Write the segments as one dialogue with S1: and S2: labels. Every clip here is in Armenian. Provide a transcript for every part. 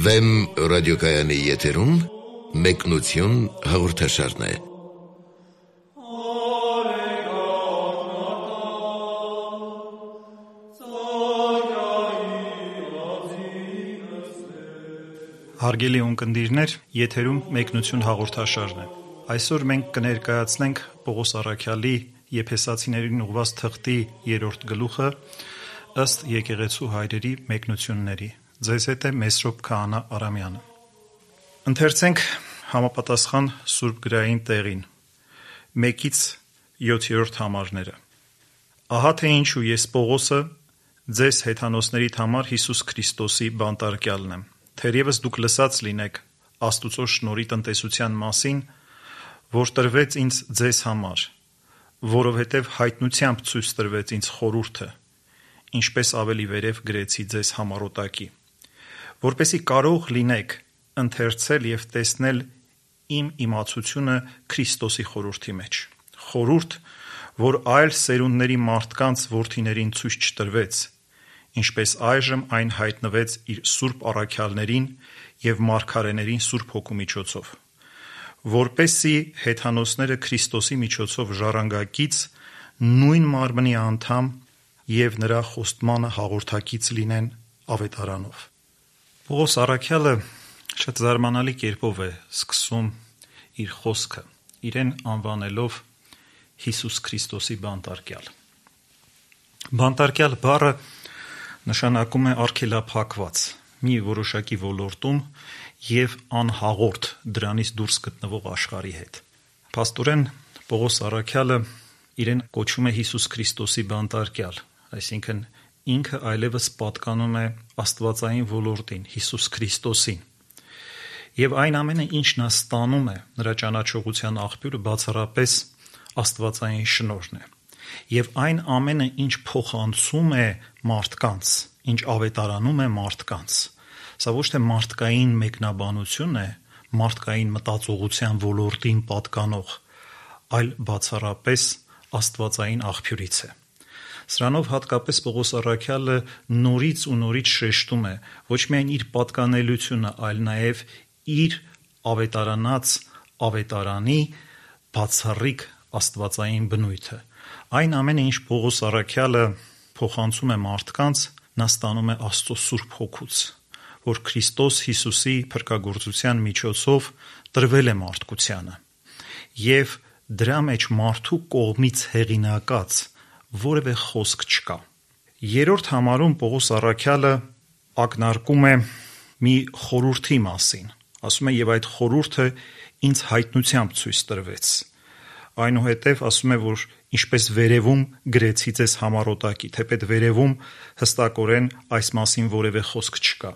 S1: Վեմ ռադիոկայանի եթերում մեկնություն հաղորդաշարն է։
S2: Հարգելի ունկնդիրներ, եթերում մեկնություն հաղորդաշարն է։ Այսօր մենք կներկայացնենք Պողոս Առաքյալի Եփեսացիներին ուղղված թղթի 3-րդ գլուխը ըստ եկեղեցու հայրերի մեկնությունների։ Ձեզ հետ է Մեսրոպ Քահանա Արամյանը։ Ընթերցենք համապատասխան Սուրբ գրային տեղին 1-ից 7-րդ համարները։ Ահա թե ինչու ես Պողոսը ձեզ հեթանոսներիդ համար Հիսուս Քրիստոսի բանտարկյալն եմ, թերևս դուք լսած լինեք Աստուծո շնորհի տնտեսության մասին, որ տրվեց ինձ ձեզ համար, որովհետև հայտնությամբ ցույց տրվեց ինձ խորհուրդը, ինչպես ավելի վերև գրեցի ձեզ համառոտակի, որպեսզի կարող լինեք ընթերցել և տեսնել իմ իմացությունը Քրիստոսի խորհրդի մեջ, խորհուրդ, որ այլ սերունդների մարդկանց որդիներին ցույց չտրվեց, ինչպես այժմ այն հայտնվեց իր սուրբ առաքյալներին և մարգարեներին Սուրբ Հոգու միջոցով, որպեսզի հեթանոսները Քրիստոսի միջոցով ժառանգակից նույն մարմնի անդամ և նրա խոստմանը հաղորդակից լինեն ավետարանով։ Պողոս Առաքյալը շատ զարմանալի կերպով է սկսում իր խոսքը, իրեն անվանելով Հիսուս Քրիստոսի բանտարկյալ։ Բանտարկյալ բառը նշանակում է արգելափակված, մի որոշակի ոլորտում և անհաղորդ դրանից դուրս գտնվող աշխարհի հետ։ Փաստորեն Պողոս Առաքյալը իրեն կոչում է Հիսուս Քրիստոսի բանտարկյալ, այսինքն ինքը այլևս պատկանում է աստվածային ոլորտին, Հիսուս Քրիստոսին։ Եվ այն ամենը, ինչ նա ստանում է, նրա ճանաչողության աղբյուրը բացառապես աստվածային շնորհն է։ Եվ այն ամենը, ինչ փոխանցում է մարդկանց, ինչ ավետարանում է մարդկանց, սա ոչ թե մարդկային մեկնաբանություն է, մարդկային մտածողության ոլորտին պատկանող, այլ բացառապես աստվածային աղբյուրից է։ Սրանով հատկապես Պողոս Առաքյալը նորից ու նորից շեշտում է ոչ միայն իր պատկանելությունը, այլ նաև իր ավետարանած ավետարանի բացառիկ աստվածային բնույթը։ Այն ամենը, ինչ Պողոս Առաքյալը փոխանցում է մարդկանց, նա ստանում է Աստծո Սուրբ Հոգուց, որ Քրիստոս Հիսուսի փրկagorցության միջոցով տրվել է մարդկությանը, և դրա մեջ մարդու կողմից հեղինակած որևէ խոսք չկա։ 3-րդ համարում Պողոս Առաքյալը ակնարկում է մի խորհրդի մասին, ասում է և այդ խորհուրդը ինձ հայտնությամբ ցույց տրվեց, այնուհետև ասում է, որ ինչպես վերևում գրեցի ձեզ համառոտակի, թեպետ վերևում հստակորեն այս մասին որևէ խոսք չկա։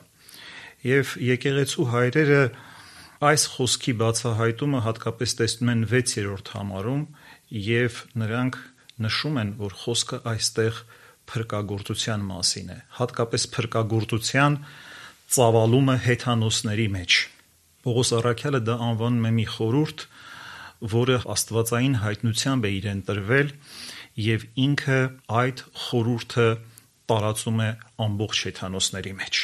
S2: Եվ եկեղեցու հայրերը այս խոսքի բացահայտումը հատկապես տեսնում են 6-րդ համարում և նրանք նշում են, որ խոսքը այստեղ փրկagorցության մասին է, հատկապես փրկagorցության ծավալումը հեթանոսների մեջ։ Պողոս Առաքյալը դա անվանում է մի խորհուրդ, որը աստվածային հայտնությամբ է իրեն տրվել և ինքը այդ խորհուրդը տարածում է ամբողջ հեթանոսների մեջ։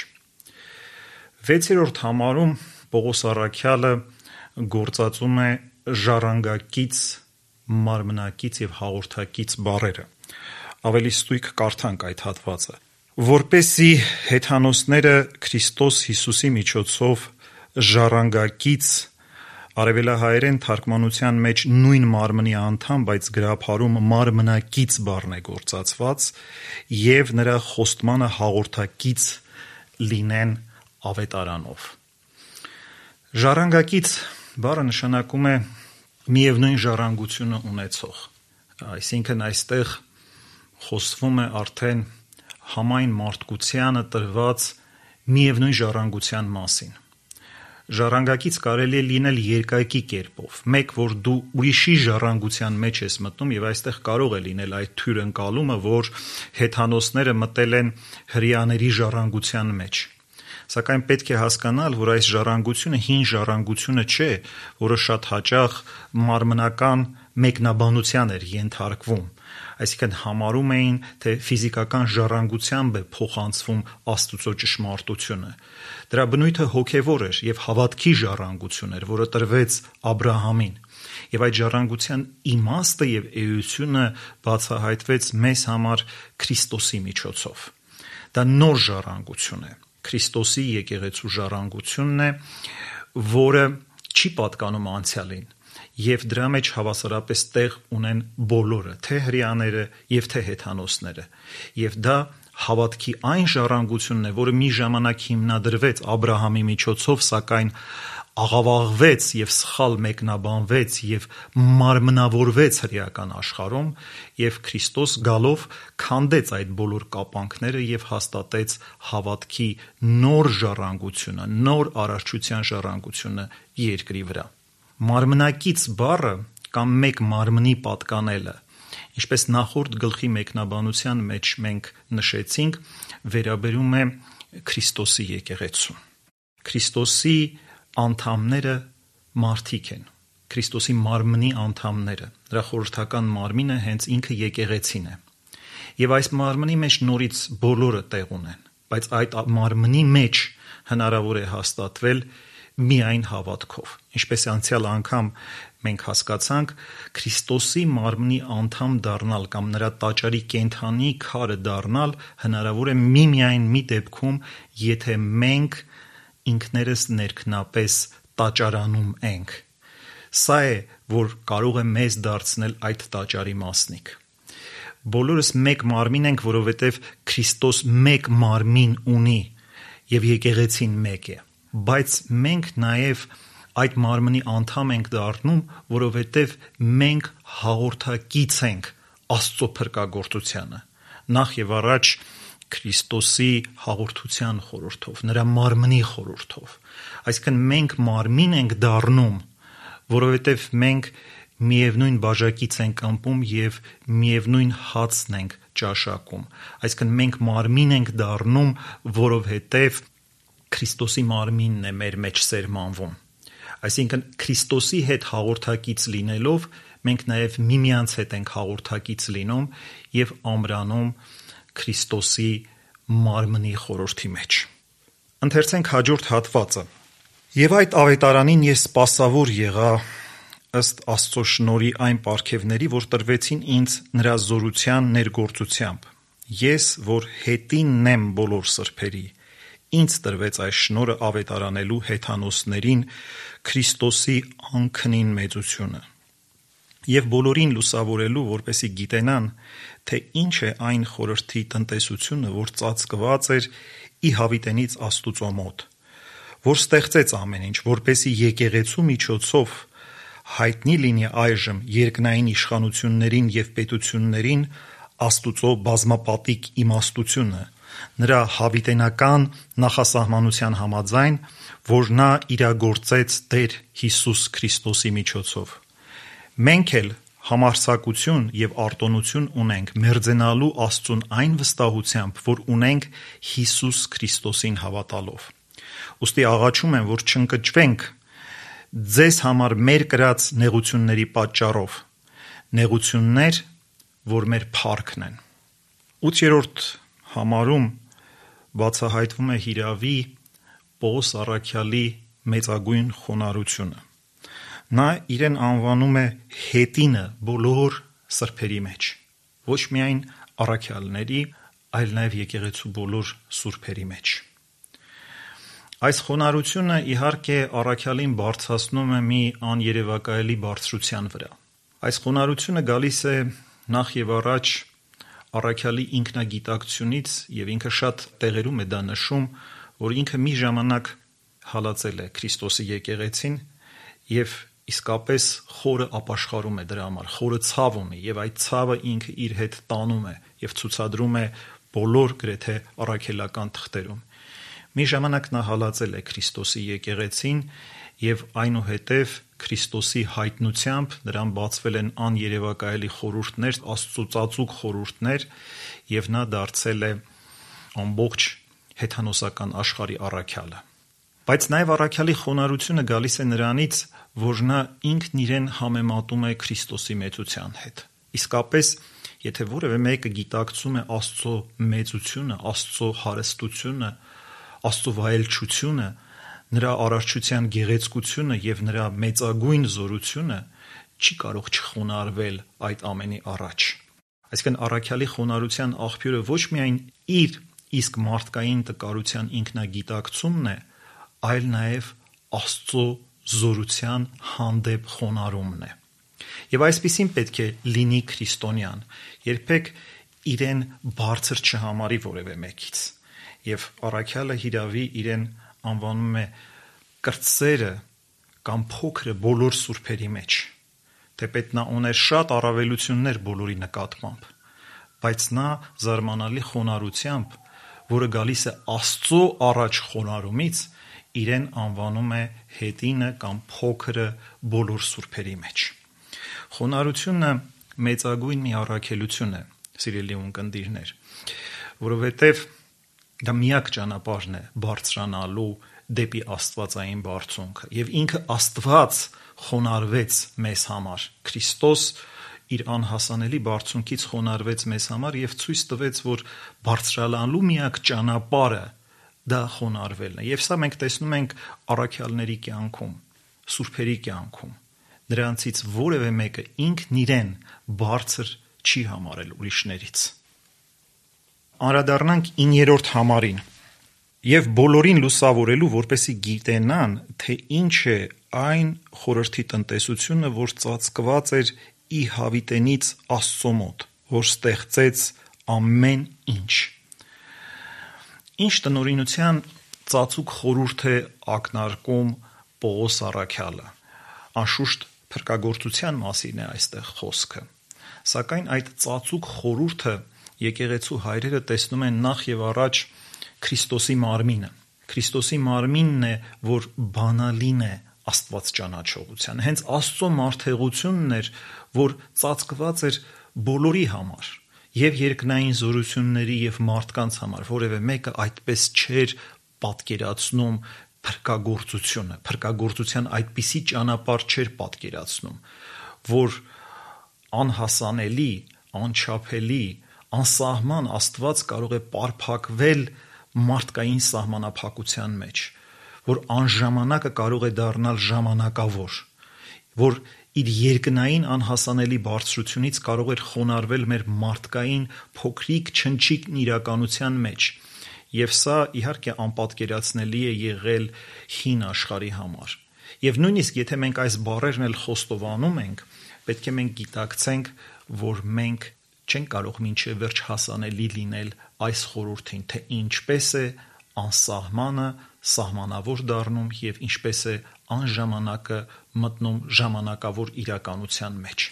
S2: 6-րդ համարում Պողոս Առաքյալը գործածում է ժառանգակից, մարմնակից և հաղորդակից բառերը։ Ավելի ստույգ կարդանք այդ հատվածը։ Որպեսզի հեթանոսները Քրիստոս Հիսուսի միջոցով ժառանգակից, արևելահայերեն թարգմանության մեջ նույն մարմնի անդամ, բայց գրաբարում մարմնակից բառն է գործածված, և նրա խոստմանը հաղորդակից լինեն ավետարանով։ Ժառանգակից բառը նշանակում է միևնույն ժառանգությունը ունեցող, այսինքն այստեղ խոսվում է արդեն համայն մարդկությանը տրված միևնույն ժառանգության մասին։ Ժառանգակից կարելի է լինել երկակի կերպով, մեկ, որ դու ուրիշի ժառանգության մեջ ես մտնում և այստեղ կարող է լինել այդ թյուրընկալումը, որ հեթանոսները մտել են հրեաների ժառանգության մեջ։ Սակայն պետք է հասկանալ, որ այս ժառանգությունը հին ժառանգությունը չէ, որը շատ հաճախ մարմնական մեկնաբանության էր ենթարկվում, Այսինքն համարում էին, թե ֆիզիկական ժառանգությամբ է փոխանցվում Աստծո ճշմարտությունը։ Դրա բնույթը հոգևոր էր եւ հավատքի ժառանգություն էր, որը տրվեց Աբրահամին։ Եվ այդ ժառանգության իմաստը եւ էությունը բացահայտվեց մեզ համար Քրիստոսի միջոցով։ Դա նոր ժառանգություն է, Քրիստոսի եկեղեցու ժառանգությունն է, որը չի պատկանում անցյալին, եւ դրա մեջ հավասարապես տեղ ունեն բոլորը, թե հրեաները եւ թե հեթանոսները, եւ դա հավատքի այն ժառանգությունն է, որը մի ժամանակ հիմնադրվեց Աբրահամի միջոցով, սակայն աղավաղվեց եւ սխալ մեկնաբանվեց եւ մարմնավորվեց հրեական աշխարհում, եւ Քրիստոս գալով քանդեց այդ բոլոր կապանքները եւ հաստատեց հավատքի նոր ժառանգությունը, նոր արարչության ժառանգությունը երկրի վրա։ Մարմնակից բառը կամ մեկ մարմնի պատկանելը, ինչպես նախորդ գլխի մեկնաբանության մեջ մենք նշեցինք, վերաբերում է Քրիստոսի եկեղեցուն։ Քրիստոսի անդամները մարդիկ են, Քրիստոսի մարմնի անդամները, նրա խորհրդական մարմինը հենց ինքը եկեղեցին է։ Եվ այս մարմնի մեջ նորից բոլորը տեղ ունեն, բայց այդ մարմնի մեջ հնարավոր է հաստատվել միայն հավատքով։ Ինչպես անցյալ անգամ մենք հասկացանք, Քրիստոսի մարմնի անդամ դառնալ կամ նրա տաճարի կենդանի քարը դառնալ հնարավոր է միմիայն մի դեպքում, եթե մենք ինքներս ներքնապես տաճարանում ենք։ Սա է, որ կարող է մեզ դարձնել այդ տաճարի մասնիկ։ Բոլորս մեկ մարմին ենք, որովհետև Քրիստոս մեկ մարմին ունի եւ եկեղեցին մեկ է, բայց մենք նաեւ այդ մարմնի անդամ ենք դառնում, որովհետև մենք հաղորդակից ենք Աստծո փրկagorցությանը, նախ եւ առաջ Քրիստոսի հաղորդության խորհրդով, նրա մարմնի խորհրդով։ Այսինքն մենք մարմին ենք դառնում, որովհետև մենք միևնույն բաժակից ենք ըմպում եւ միևնույն հացն ենք ճաշակում։ Այսինքն մենք մարմին ենք դառնում, որովհետև Քրիստոսի մարմինն է մեր մեջ սերմանվում։ Այսինքն Քրիստոսի հետ հաղորդակից լինելով մենք նաև միմյանց հետ ենք հաղորդակից լինում եւ ամրանում Քրիստոսի մարմնի խորհրդի մեջ։ Ընթերցենք հաջորդ հատվածը։ Եվ այդ ավետարանին ես սպասավոր եղա ըստ Աստծո շնորհի այն պարգևների, որ տրվեցին ինձ նրա զորության ներգործությամբ։ Ես, որ հետինն եմ բոլոր սրբերի, ինձ տրվեց այս շնորհը ավետարանելու հեթանոսներին Քրիստոսի անքնին մեծությունը եւ բոլորին լուսավորելու, որպեսզի գիտենան, թե ինչ է այն խորհրդի տնտեսությունը, որ ծածկված էր ի հավիտենից Աստուծո մոտ, որ ստեղծեց ամեն ինչ, որպեսզի եկեղեցու միջոցով հայտնի լինի այժմ երկնային իշխանություններին եւ պետություններին Աստուծո բազմապատիկ իմաստությունը, նրա հավիտենական նախասահմանության համաձայն, որ նա իրագործեց Տեր Հիսուս Քրիստոսի միջոցով։ Մենք էլ համարձակություն եւ արտոնություն ունենք մերձենալու Աստծուն այն վստահությամբ, որ ունենք Հիսուս Քրիստոսին հավատալով։ Ուստի աղաչում եմ, որ չընկճվենք ձեզ համար մեր կրած նեղությունների պատճառով, նեղություններ, որ մեր փառքն են։ 8-րդ համարում բացահայտվում է Հիրավի Պողոս առաքյալի մեծագույն խոնարհությունը։ Նա իրեն անվանում է հետինը բոլոր սրբերի մեջ, ոչ միայն առաքյալների, այլ նաև եկեղեցու բոլոր սուրբերի մեջ։ Այս խոնարհությունը իհարկե առաքյալին բարձրացնում է մի աներևակայելի բարձրության վրա։ Այս խոնարհությունը գալիս է նախ եւ առաջ առաքյալի ինքնագիտակցությունից եւ ինքը շատ տեղերում է դա նշում, որ ինքը մի ժամանակ հալածել է Քրիստոսի եկեղեցին եւ իսկապես խորը ապաշխարում է դրա համար, խորը ցավ ունի եւ այդ ցավը ինքը իր հետ տանում է եւ ցուցադրում է բոլոր գրեթե առաքելական թղթերում։ Մի ժամանակ նա հալածել է Քրիստոսի եկեղեցին եւ այնուհետեւ Քրիստոսի հայտնությամբ նրան բացվել են աներևակայելի խորհուրդներ, աստծոծածուկ խորհուրդներ եւ նա դարձել է ամբողջ հեթանոսական աշխարհի առաքյալը։ Բայց նաեւ առաքյալի խոնարհությունը գալիս է նրանից, որ նա ինքն իրեն համեմատում է Քրիստոսի մեծության հետ։ Իսկապես Եթե որևէ մեկը գիտակցում է Աստծո մեծությունը, Աստծո հարստությունը, Աստծո վայելչությունը, նրա արարչության գեղեցկությունը եւ նրա մեծագույն զորությունը, չի կարող չխոնարհվել այդ ամենի առաջ։ Այսինքն առաքյալի խոնարհության աղբյուրը ոչ միայն իր իսկ մարդկային տկարության ինքնագիտակցումն է, այլ նաեւ Աստծո զորության հանդեպ խոնարհումն է։ Եվ այսպիսին պետք է լինի քրիստոնյան, երբեք իրեն բարձր չհամարի որևէ մեկից։ Եվ առաքյալը հիրավի իրեն անվանում է կրտսերը կամ փոքրը բոլոր սուրբերի մեջ։ Թեպետ նա ուներ շատ առավելություններ բոլորի նկատմամբ, բայց նա զարմանալի խոնարհությամբ, որը գալիս է Աստծո առաջ խոնարհումից, իրեն անվանում է հետինը կամ փոքրը բոլոր սուրբերի մեջ։ Խոնարհությունը մեծագույն մի առաքելություն է, սիրելի ունկնդիրներ, որովհետև դա միակ ճանապարհն է բարձրանալու դեպի աստվածային բարձունքը, եւ ինքը Աստված խոնարհվեց մեզ համար։ Քրիստոս իր անհասանելի բարձունքից խոնարհվեց մեզ համար եւ ցույց տվեց, որ բարձրանալու միակ ճանապարհը դա խոնարհվելն է։ Եվ սա մենք տեսնում ենք առաքյալների կյանքում, սուրբերի կյանքում։ Նրանցից որևէ մեկը ինքն իրեն բարձր չի համարել ուրիշներից։ Անդրադառնանք 9-րդ համարին։ Եվ բոլորին լուսավորելու, որպեսզի գիտենան, թե ինչ է այն խորհրդի տնտեսությունը, որ ծածկված էր ի հավիտենից Աստծո մոտ, որ ստեղծեց ամեն ինչ։ Ինչ տնօրինության ծածուկ խորհուրդ է ակնարկում Պողոս առաքյալը։ Անշուշտ փրկagorցության մասին է այստեղ խոսքը։ Սակայն այդ ծածուկ խորհուրդը եկեղեցու հայրերը տեսնում են նախ եւ առաջ Քրիստոսի մարմինը։ Քրիստոսի մարմինն է, որ բանալին է Աստված ճանաչողության։ Հենց Աստծո մարդեղությունն էր, որ ծածկված էր բոլորի համար, եւ երկնային զորությունների եւ մարդկանց համար։ Որևէ մեկը այդպես չէր պատկերացնում փրկagorցությունը, փրկagorցության այդպիսի ճանապարհ չէր պատկերացնում, որ անհասանելի, անչափելի, անսահման Աստված կարող է պարփակվել մարդկային սահմանափակության մեջ, որ անժամանակը կարող է դառնալ ժամանակավոր, որ իր երկնային անհասանելի բարձրությունից կարող էր խոնարհվել մեր մարդկային փոքրիկ չնչիկ իրականության մեջ։ Եվ սա իհարկե անպատկերացնելի է եղել հին աշխարհի համար։ Եվ նույնիսկ եթե մենք այս բառերն էլ խոստովանում ենք, պետք է մենք գիտակցենք, որ մենք չենք կարող մինչև վերջ հասանելի լինել այս խորհրդին, թե ինչպես է անսահմանը սահմանավոր դառնում եւ ինչպես է անժամանակը մտնում ժամանակավոր իրականության մեջ։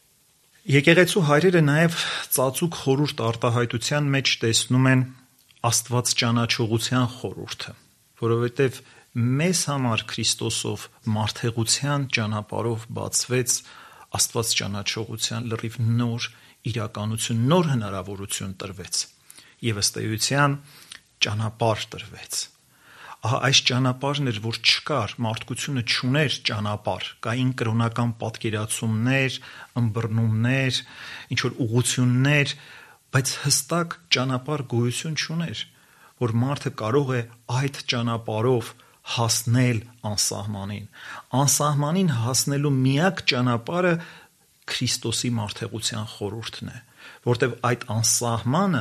S2: Եկեղեցու հայրերը նաեւ ծածուկ խորհուրդ արտահայտության մեջ տեսնում են Աստված ճանաչողության խորհուրդը, որովհետեւ մեզ համար Քրիստոսով մարդեղության ճանապարհով բացվեց Աստված ճանաչողության լրիվ նոր իրականություն, նոր հնարավորություն տրվեց եւ ըստ էության ճանապարհ տրվեց։ Ահա այս ճանապարհն էր, որ չկար, մարդկությունը չուներ ճանապարհ, կային կրոնական պատկերացումներ, ըմբռնումներ, ինչ որ ուղղություններ, բայց հստակ ճանապարհ գոյություն չուներ, որ մարդը կարող է այդ ճանապարհով հասնել անսահմանին։ Անսահմանին հասնելու միակ ճանապարհը Քրիստոսի մարդեղության խորհուրդն է, որտեղ այդ անսահմանը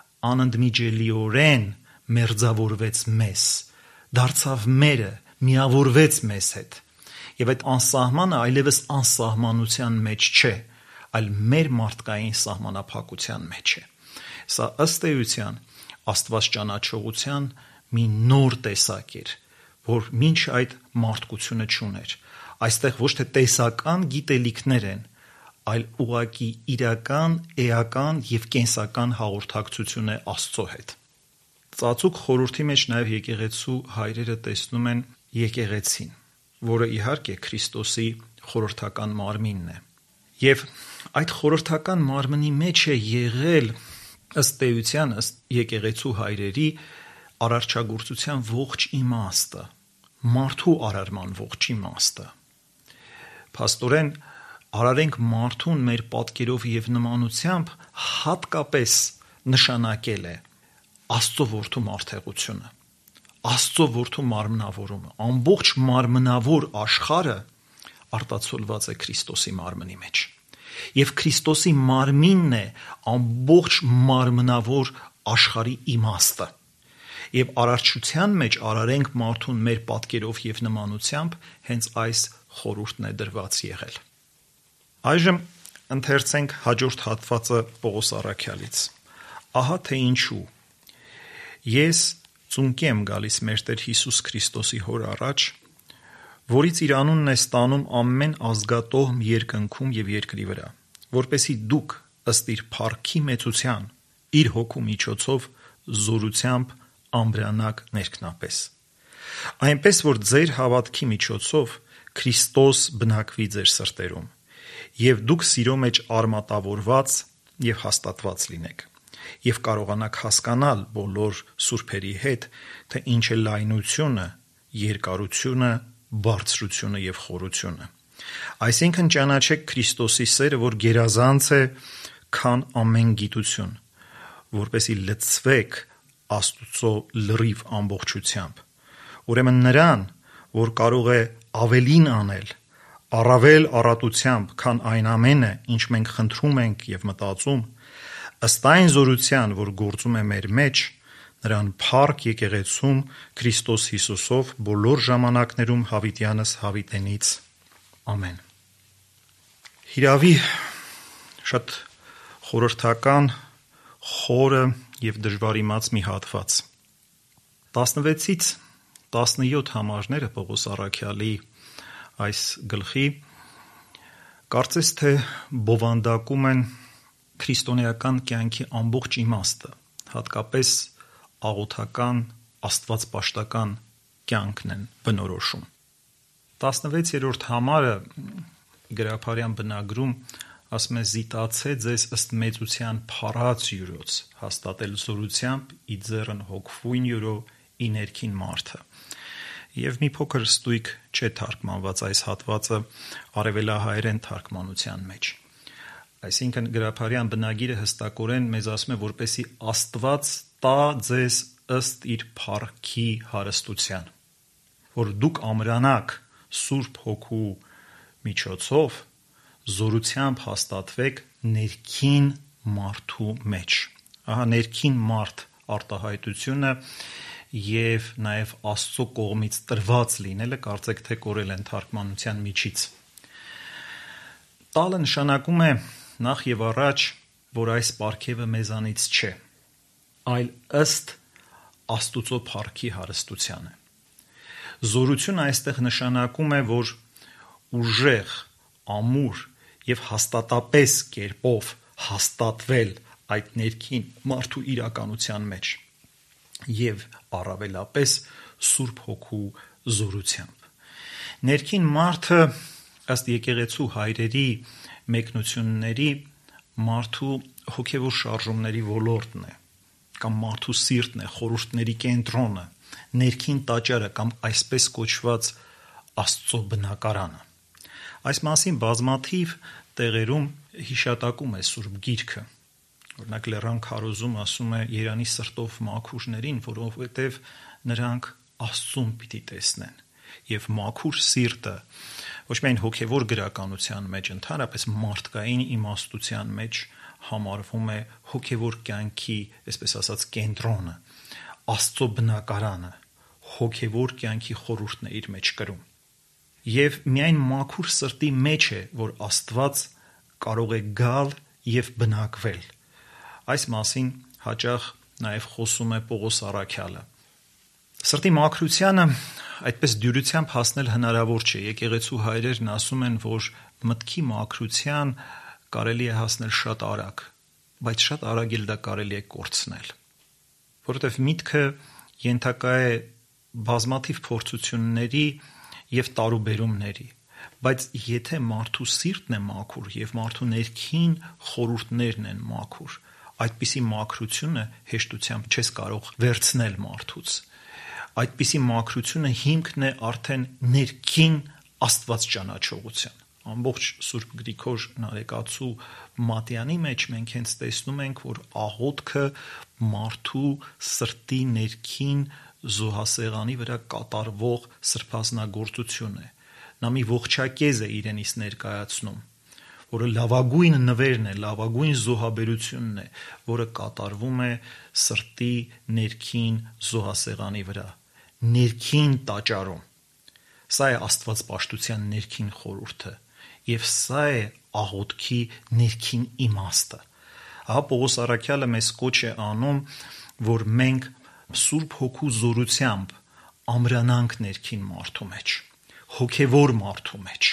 S2: անընդմիջելիորեն մերձավորվեց մեզ, դարձավ մերը, միավորվեց մեզ հետ։ Եվ այդ անսահմանը այլևս անսահմանության մեջ չէ, այլ մեր մարդկային սահմանափակության մեջ է։ Սա ըստ էության Աստված ճանաչողության մի նոր տեսակ էր, որ մինչ այդ մարդկությունը չուներ։ Այստեղ ոչ թե տեսական գիտելիքներ են, այլ ուղղակի իրական, էական եւ կենսական հաղորդակցություն է Աստծո հետ։ Ծածուկ խորհրդի մեջ նաեւ եկեղեցու հայրերը տեսնում են եկեղեցին, որը իհարկե Քրիստոսի խորհրդական մարմինն է։ Եվ այդ խորհրդական մարմնի մեջ է եղել ըստ էության, ըստ եկեղեցու հայրերի արարչագործության ողջ իմաստը, մարդու արարման ողջ իմաստը։ Փաստորեն արարենք մարդուն մեր պատկերով եւ նմանությամբ հատկապես նշանակել է Աստծո որդու մարդեղությունը, Աստծո որդու մարմնավորումը, ամբողջ մարմնավոր աշխարհը արտացոլված է Քրիստոսի մարմնի մեջ։ Եվ Քրիստոսի մարմինն է ամբողջ մարմնավոր աշխարհի իմաստը։ Եվ արարչության մեջ արարենք մարդուն մեր պատկերով եւ նմանությամբ հենց այս խորհուրդն է դրված եղել։ Այժմ ընթերցենք հաջորդ հատվածը Պողոս առաքյալից։ Ահա թե ինչու ես ծունկի եմ գալիս մեր Տեր Հիսուս Քրիստոսի հոր առաջ, որից իր անունն է ստանում ամեն ազգատոհ երկնքում եւ երկրի վրա, որպեսզի դուք ըստ իր փառքի մեծության իր հոգու միջոցով զորությամբ ամբրանակ ներքնապես։ Այնպես որ ձեր հավատքի միջոցով Քրիստոս բնակվի ձեր սրտերում, եւ դուք սիրո մեջ արմատավորված եւ հաստատված լինեք, եւ կարողանաք հասկանալ բոլոր սուրբերի հետ, թե ինչ է լայնությունը, երկարությունը, բարձրությունը եւ խորությունը։ Այսինքն ճանաչեք Քրիստոսի սերը, որ գերազանց է, քան ամեն գիտություն, որպեսզի լցվեք Աստծո լրիվ ամբողջությամբ։ Ուրեմն նրան, որ կարող է ավելին անել, առավել առատությամբ, քան այն ամենը, ինչ մենք խնդրում ենք եւ մտածում, ըստ այն զորության, որ գործում է մեր մեջ, նրան փառք եկեղեցում Քրիստոս Հիսուսով բոլոր ժամանակներում հավիտյանս հավիտենից։ Ամեն։ Հիրավի շատ խորհրդական, խորը եւ դժվարիմաց մի հատված։ 16-ից 17 համարները Պողոս առաքյալի այս գլխի կարծես թե բովանդակում են քրիստոնեական կյանքի ամբողջ իմաստը, հատկապես աղոթական, աստվածպաշտական կյանքն են բնորոշում։ 16-րդ համարը գրաբարյան բնագրում ասում է զիտացե ձեզ ըստ մեծության փառած յուրոց, հաստատել զորությամբ ի ձեռն հոգվույն յուրո ի ներքին մարդը։ Եվ մի փոքր ստույգ չէ թարգմանված այս հատվածը արևելահայերեն թարգմանության մեջ։ Այսինքն գրաբարյան բնագիրը հստակորեն մեզ ասում է, որպեսի Աստված տա ձեզ ըստ իր փառքի հարստության, որ դուք ամրանաք Սուրբ Հոգու միջոցով զորությամբ հաստատվեք ներքին մարդու մեջ։ Ահա ներքին մարդ արտահայտությունը եւ նաեւ Աստծո կողմից տրված լինելը կարծեք թե կորել են թարգմանության միջից։ Տալը նշանակում է նախ եւ առաջ, որ այս պարգևը մեզանից չէ, այլ ըստ Աստուծո փառքի հարստությանը։ Զորությունը այստեղ նշանակում է, որ ուժեղ, ամուր եւ հաստատապես կերպով հաստատվել այդ ներքին մարդու իրականության մեջ եւ առավելապես Սուրբ Հոգու զորությամբ։ Ներքին մարդը ըստ եկեղեցու հայրերի մեկնությունների մարդու հոգեվոր շարժումների ոլորտն է, կամ մարդու սիրտն է, խորհուրդների կենտրոնը, ներքին տաճարը կամ այսպես կոչված Աստծո բնակարանը։ Այս մասին բազմաթիվ տեղերում հիշատակում է Սուրբ Գիրքը։ Օրինակ Լեռան քարոզում ասում է Երանի սրտով մաքուրներին, որովհետև նրանք Աստծուն պիտի տեսնեն։ Եվ մաքուր սիրտը ոչ միայն հոգևոր գրականության մեջ, ընդհանրապես մարդկային իմաստության մեջ համարվում է հոգևոր կյանքի, այսպես ասած, կենտրոնը, Աստծո բնակարանը, հոգևոր կյանքի խորհուրդն է իր մեջ կրում։ Եվ միայն մաքուր սրտի մեջ է, որ Աստված կարող է գալ եւ բնակվել։ Այս մասին հաճախ նաեւ խոսում է Պողոս առաքյալը։ Սրտի մաքրությանը այդպես դյուրությամբ հասնել հնարավոր չէ։ Եկեղեցու հայրերն ասում են, որ մտքի մաքրության կարելի է հասնել շատ արագ, բայց շատ արագ էլ դա կարելի է կորցնել, որովհետև միտքը ենթակա է բազմաթիվ փորձությունների եւ տարուբերումների, բայց եթե մարդու սիրտն է մաքուր եւ մարդու ներքին խորհուրդներն են մաքուր, այդպիսի մաքրությունը հեշտությամբ չես կարող վերցնել մարդուց։ Այդպիսի մաքրությունը հիմքն է արդեն ներքին Աստված ճանաչողության, ամբողջ Սուրբ Գրիգոր Նարեկացու Մատյանի մեջ մենք հենց տեսնում ենք, որ աղոթքը մարդու սրտի ներքին զոհասեղանի վրա կատարվող սրբազնագործություն է։ Նա մի ողջակեզ է իրենից ներկայացնում, որը լավագույն նվերն է, լավագույն զոհաբերությունն է, որը կատարվում է սրտի ներքին զոհասեղանի վրա, ներքին տաճարում։ Սա է աստվածպաշտության ներքին խորհուրդը, եւ սա է աղոթքի ներքին իմաստը։ Ահա Պողոս առաքյալը մեզ կոչ է անում, որ մենք Սուրբ Հոգու զորությամբ ամրանանք ներքին մարդու մեջ, հոգևոր մարդու մեջ։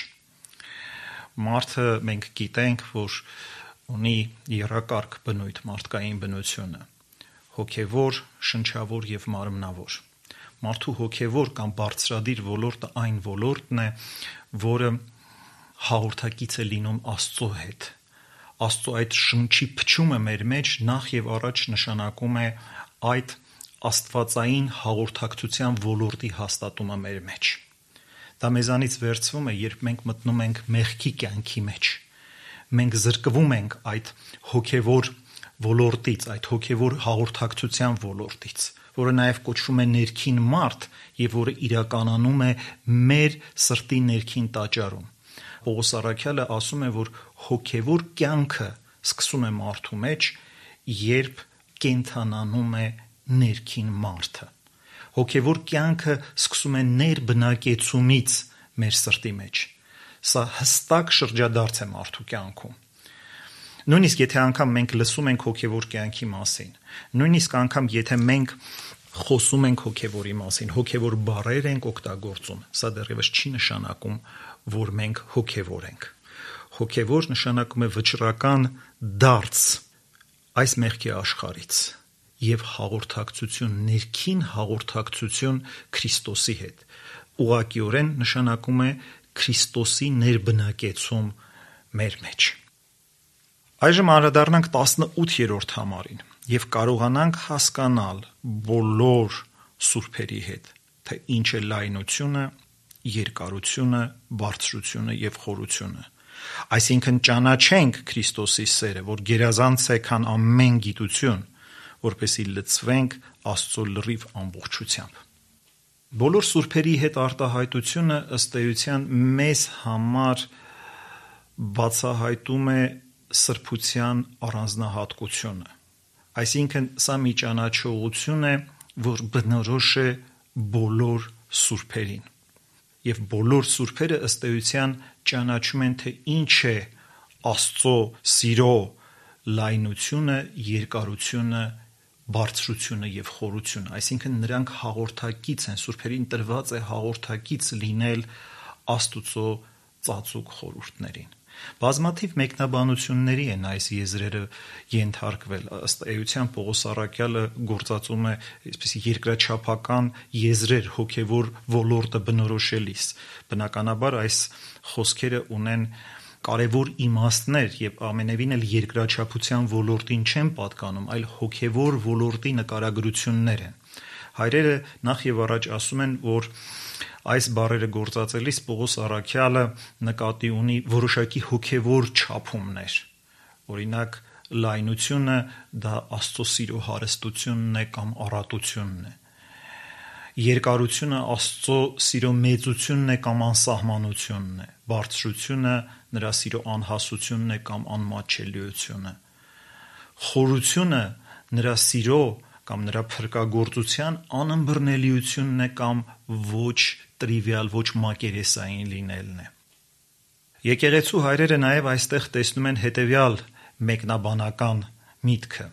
S2: Մարդը մենք գիտենք, որ ունի եռակարգ բնույթ, մարդկային բնությունը, հոգևոր, շնչավոր եւ մարմնավոր։ Մարդու հոգևոր կամ բարձրադիր ոլորտը այն ոլորտն է, որը հաղորդակից է լինում Աստծո հետ։ Աստծո այդ շնչի փչումը մեր մեջ նախ եւ առաջ նշանակում է այդ աստվածային հաղորդակցության ոլորտի հաստատումը մեր մեջ։ Դա մեզանից վերցվում է, երբ մենք մտնում ենք մեղքի կյանքի մեջ։ Մենք զրկվում ենք այդ հոգևոր ոլորտից, այդ հոգևոր հաղորդակցության ոլորտից, որը նաև կոչվում է ներքին մարդ եւ որը իրականանում է մեր սրտի ներքին տաճարում։ Պողոս առաքյալը ասում է, որ հոգևոր կյանքը սկսում է մարդու մեջ, երբ կենթանանում է ներքին մարդը։ Հոգևոր կյանքը սկսում է ներբնակեցումից մեր սրտի մեջ։ Սա հստակ շրջադարձ է մարդու կյանքում։ Նույնիսկ եթե անգամ մենք լսում ենք հոգևոր կյանքի մասին, նույնիսկ անգամ եթե մենք խոսում ենք հոգևորի մասին, հոգևոր բառեր ենք օգտագործում, սա դեռևս չի նշանակում, որ մենք հոգևոր ենք։ Հոգևոր նշանակում է վճռական դարձ այս մեղքի աշխարհից եւ հաղորդակցություն, ներքին հաղորդակցություն Քրիստոսի հետ։ Ուղղակիորեն նշանակում է Քրիստոսի ներբնակեցում մեր մեջ։ Այժմ անդրադառնանք 18-րդ համարին եւ կարողանանք հասկանալ բոլոր սուրբերի հետ, թե ինչ է լայնությունը, երկարությունը, բարձրությունը եւ խորությունը։ Այսինքն ճանաչենք Քրիստոսի սերը, որ գերազանց է, քան ամեն գիտություն, որպեսզի լցվենք Աստծո լրիվ ամբողջությամբ։ Բոլոր սուրբերի հետ արտահայտությունը ըստ էության մեզ համար բացահայտում է սրբության առանձնահատկությունը։ Այսինքն սա մի ճանաչողություն է, որ բնորոշ է բոլոր սուրբերին։ Եվ բոլոր սուրբերը ըստ էության ճանաչում են, թե ինչ է Աստծո սիրո լայնությունը, երկարությունը, բարձրությունը եւ խորությունը, այսինքն նրանք հաղորդակից են, սուրբերին տրված է հաղորդակից լինել Աստուծո ծածուկ խորհուրդներին։ Բազմաթիվ մեկնաբանությունների են այս եզրերը ենթարկվել։ Ըստ էության Պողոս առաքյալը գործածում է այսպես երկրաչափական եզրեր հոգևոր ոլորտը բնորոշելիս։ Բնականաբար այս խոսքերը ունեն կարևոր իմաստներ եւ ամենևին էլ երկրաչափության ոլորտին չեն պատկանում, այլ հոգևոր ոլորտի նկարագրություններ են։ Հայրերը նախ եւ առաջ ասում են, որ այս բառերը գործածելիս Պողոս առաքյալը նկատի ունի որոշակի հոգևոր չափումներ։ Օրինակ, լայնությունը դա Աստծո սիրո հարստությունն է կամ առատությունն է։ Երկարությունը Աստծո սիրո մեծությունն է կամ անսահմանությունն է։ Բարձրությունը նրա սիրո անհասությունն է կամ անմատչելիությունը։ Խորությունը նրա սիրո կամ նրա փրկagorցության անըմբռնելիությունն է կամ ոչ տրիվիալ, ոչ մակերեսային լինելն է։ Եկեղեցու հայրերը նաև այստեղ տեսնում են հետևյալ մեկնաբանական միտքը։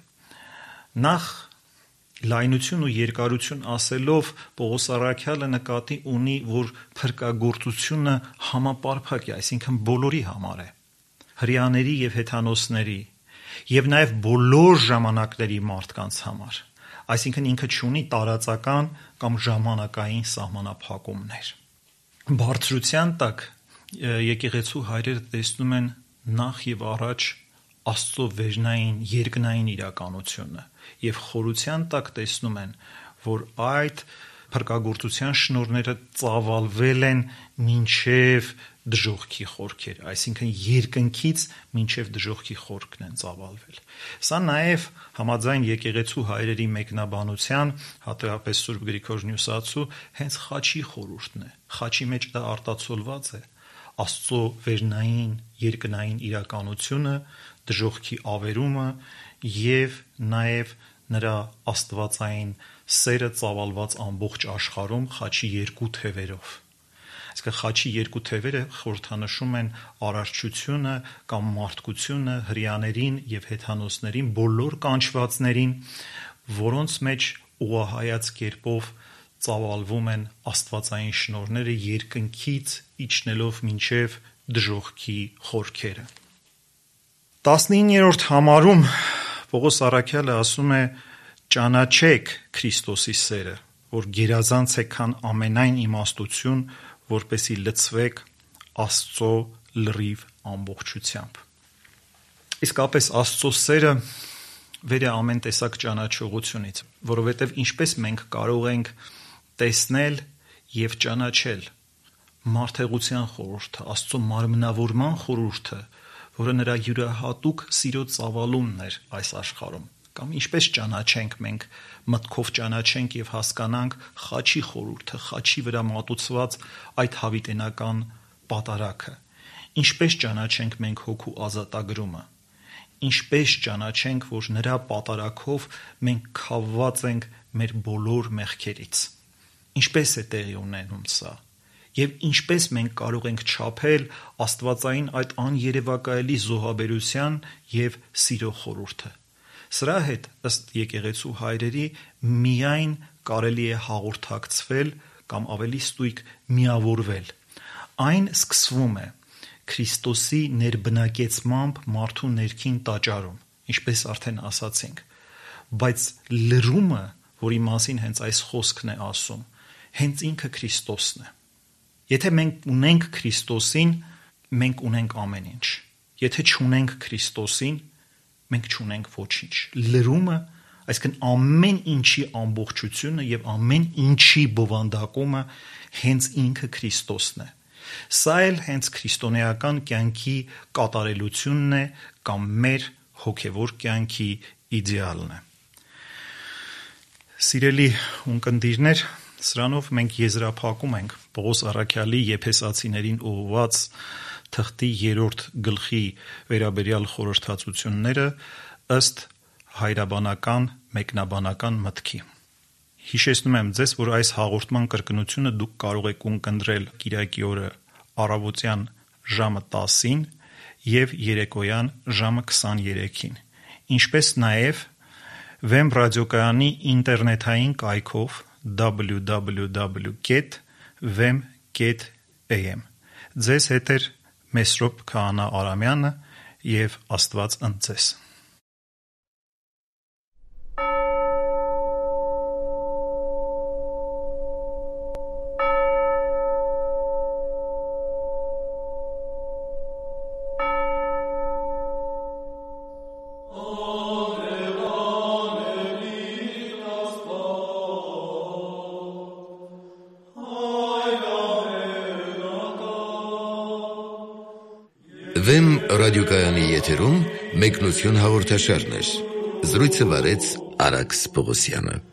S2: Նախ լայնություն ու երկարություն ասելով Պողոս առաքյալը նկատի ունի, որ փրկagorցությունը համապարփակ է, այսինքն բոլորի համար է, հրեաների եւ հեթանոսների, եւ նաեւ բոլոր ժամանակների մարդկանց համար, այսինքն ինքը չունի տարածական կամ ժամանակային սահմանափակումներ։ Բարձրության տակ եկեղեցու հայրերը տեսնում են նախ եւ առաջ Աստծո վերնային, երկնային իրականությունը եւ խորության տակ տեսնում են, որ այդ փրկagorցության շնորհները ծավալվել են մինչև դժողքի խորքերը, այսինքն երկնքից մինչև դժողքի խորքն են ծավալվել։ Սա նաև համաձայն եկեղեցու հայրերի մեկնաբանության, հատկապես Սուրբ Գրիգոր Նյուսացու, հենց խաչի խորհուրդն է։ Խաչի մեջ դա արտացոլված է Աստծո վերնային երկնային իրականությունը, դժողքի ավերումը եւ նաև նրա աստվածային սերը ծավալված ամբողջ աշխարհում խաչի երկու թևերով։ Այսինքն խաչի երկու թևերը խորհրդանշում են արարչությունը կամ մարդկությունը, հրեաներին եւ հեթանոսներին, բոլոր կանչվածներին, որոնց մեջ ուղղահայաց կերպով ծավալվում են աստվածային շնորհները երկնքից իջնելով մինչև դժողքի խորքերը։ 19-րդ համարում Պողոս առաքյալը ասում է. «Ճանաչեք Քրիստոսի սերը, որ գերազանց է քան ամենայն իմաստություն, որպեսի լցվեք Աստծո լրիվ ամբողջությամբ»։ Իսկապես Աստծո սերը վեր է ամեն տեսակ ճանաչողությունից, որովհետև ինչպես մենք կարող ենք տեսնել եւ ճանաչել մարդեղության խորհուրդը, Աստծո մարմնավորման խորհուրդը, որը նրա յուրահատուկ սիրո ծավալումն էր այս աշխարհում, կամ ինչպես ճանաչենք մենք, մտքով ճանաչենք եւ հասկանանք խաչի խորհուրդը, խաչի վրա մատուցված այդ հավիտենական պատարագը, ինչպես ճանաչենք մենք հոգու ազատագրումը, ինչպես ճանաչենք, որ նրա պատարագով մենք քավված ենք մեր բոլոր մեղքերից, ինչպես է տեղի ունենում սա, եւ ինչպես մենք կարող ենք չափել աստվածային այդ աներևակայելի զոհաբերության եւ սիրո խորհուրդը։ Սրա հետ ըստ եկեղեցու հայրերի միայն կարելի է հաղորդակցվել կամ ավելի ստույգ միավորվել։ Այն սկսվում է Քրիստոսի ներբնակեցմամբ մարդու ներքին տաճարում, ինչպես արդեն ասացինք, բայց լրումը, որի մասին հենց այս խոսքն է ասում, հենց ինքը Քրիստոսն է։ Եթե մենք ունենք Քրիստոսին, մենք ունենք ամեն ինչ։ Եթե չունենք Քրիստոսին, մենք չունենք ոչինչ։ Լրումը, այսինքն ամեն ինչի ամբողջությունը եւ ամեն ինչի բովանդակումը հենց ինքը Քրիստոսն է։ Սա էլ հենց քրիստոնեական կյանքի կատարելությունն է կամ մեր հոգևոր կյանքի իդեալն է։ Սիրելի ունկնդիրներ, սրանով մենք եզրափակում ենք Պողոս առաքյալի Եփեսացիներին ուղղված թղթի 3 գլխի վերաբերյալ խորհրդածությունները ըստ հայրաբանական մեկնաբանական մտքի։ Հիշեցնում եմ ձեզ, որ այս հաղորդման կրկնությունը դուք կարող եք ունկնդրել կիրակի օրը առավոտյան ժամը 10-ին եւ երեկոյան ժամը 23-ին, ինչպես նաեւ Վեմ ռադիոկայանի ինտերնետային կայքով www.vem.am։ Ձեզ հետ է Մեսրոպ Քահանա Արամյանը եւ Աստված ընդ ձեզ։
S1: Վեմ ռադիոկայանի եթերում մեկնություն հաղորդաշարներ։ Զրույցը վարեց Արաքս Պողոսյանը։